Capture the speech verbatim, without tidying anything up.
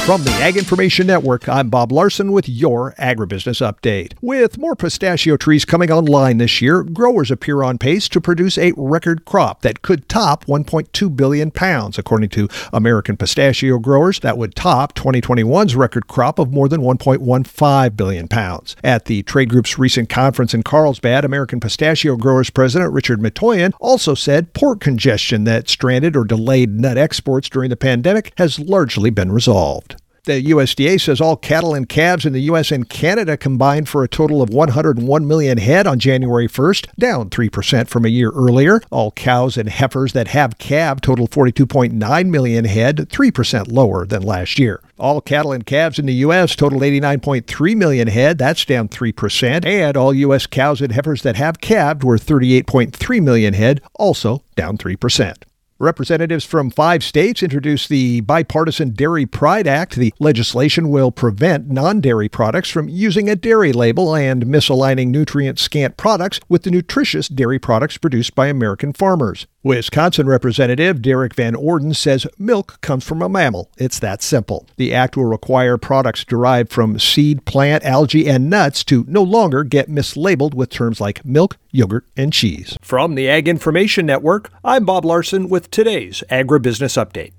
From the Ag Information Network, I'm Bob Larson with your Agribusiness Update. With more pistachio trees coming online this year, growers appear on pace to produce a record crop that could top one point two billion pounds, according to American Pistachio Growers. That would top twenty twenty-one's record crop of more than one point one five billion pounds. At the trade group's recent conference in Carlsbad, American Pistachio Growers President Richard Metoyen also said port congestion that stranded or delayed nut exports during the pandemic has largely been resolved. The U S D A says all cattle and calves in the U S and Canada combined for a total of one hundred one million head on January first, down three percent from a year earlier. All cows and heifers that have calved total forty-two point nine million head, three percent lower than last year. All cattle and calves in the U S totaled eighty-nine point three million head, that's down three percent. And all U S cows and heifers that have calved were thirty-eight point three million head, also down three percent. Representatives from five states introduced the Bipartisan Dairy Pride Act. The legislation will prevent non-dairy products from using a dairy label and misaligning nutrient-scant products with the nutritious dairy products produced by American farmers. Wisconsin Representative Derek Van Orden says milk comes from a mammal. It's that simple. The act will require products derived from seed, plant, algae, and nuts to no longer get mislabeled with terms like milk, yogurt, and cheese. From the Ag Information Network, I'm Bob Larson with today's Agribusiness Update.